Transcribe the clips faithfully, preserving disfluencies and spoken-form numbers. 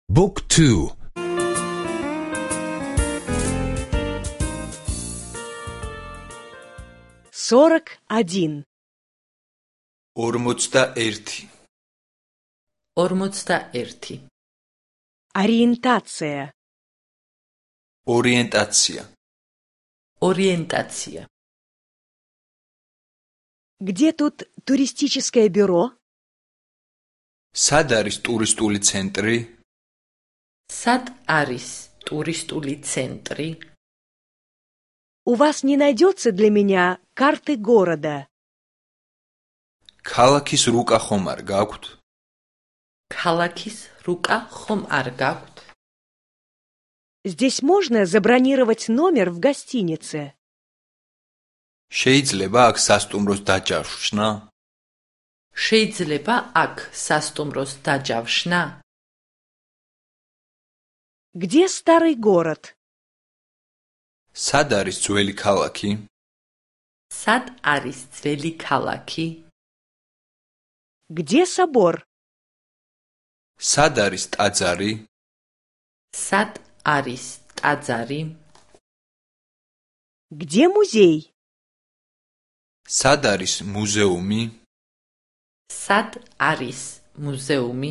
Book two. сорок один. ორმოცდაერთი. ორმოცდაერთი. Ориентация. ორიენტაცია. ორიენტაცია. Где тут туристическое бюро? სად არის ტურისტული ცენტრი? სად არის ტურისტული ცენტრი? У вас не найдется для меня карты города? ქალაქის რუკა ხომ არ გაქვთ? ქალაქის რუკა ხომ არ გაქვთ? Здесь можно забронировать номер в гостинице? შეიძლება აქ სასტუმროს დაჯავშნა? შეიძლება აქ სასტუმროს დაჯავშნა? Где старый город? სად არის ძველი ქალაქი? სად არის ძველი ქალაქი? Где собор? სად არის ტაძარი? სად არის ტაძარი? Где музей? სად არის მუზეუმი? სად არის მუზეუმი?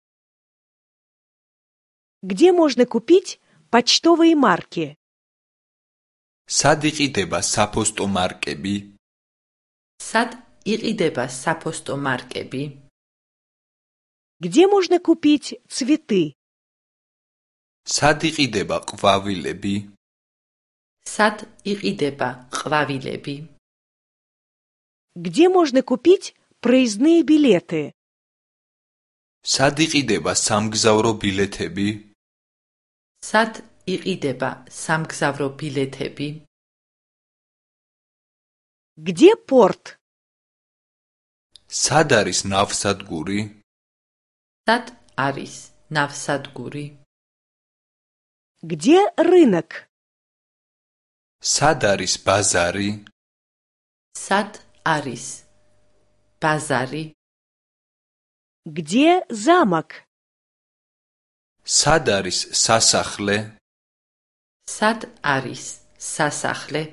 Где можно купить почтовые марки? სად იყიდება საფოსტო მარკები? სად იყიდება საფოსტო მარკები? Где можно купить цветы? სად იყიდება ყვავილები? სად იყიდება ყვავილები? Где можно купить проездные билеты? სად იყიდება სამგზავრო ბილეთები? სად იყიდება სამგზავრო ბილეთები? Где порт? სად არის ნავსადგური? სად არის ნავსადგური? Где рынок? სად არის ბაზარი? სად არის ბაზარი? Где замок? სად არის სასახლე? სად არის სასახლე?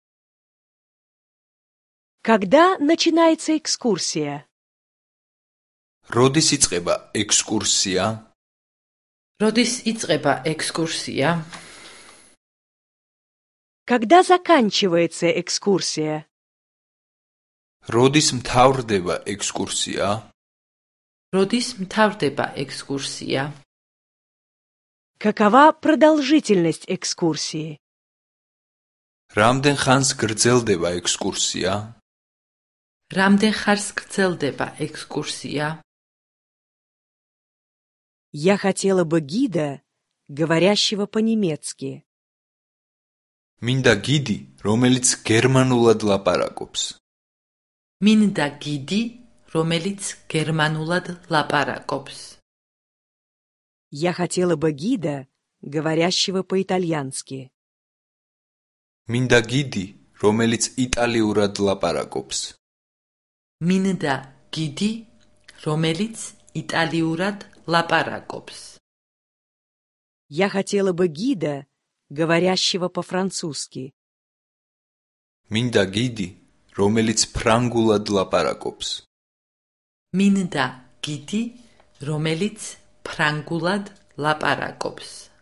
Когда начинается экскурсия? როდის იწყება ექსკურსია? როდის იწყება ექსკურსია? Когда заканчивается экскурсия? როდის მთავრდება ექსკურსია? როდის მთავრდება ექსკურსია? Какова продолжительность экскурсии? რამდენ ხანს გრძელდება ექსკურსია? რამდენ ხანს გრძელდება ექსკურსია? Я хотела бы гида, говорящего по-немецки. მინდა გიდი, რომელიც გერმანულად ლაპარაკობს. მინდა გიდი, რომელიც გერმანულად ლაპარაკობს. Я хотела бы гида, говорящего по-итальянски. მინდა გიდი, რომელიც იტალიურად ლაპარაკობს. მინდა გიდი, რომელიც იტალიურად ლაპარაკობს. Я хотела бы гида, говорящего по-французски. მინდა გიდი, რომელიც ფრანგულად ლაპარაკობს. მინდა გიდი, რომელიც ფრანგულად ლაპარაკობს.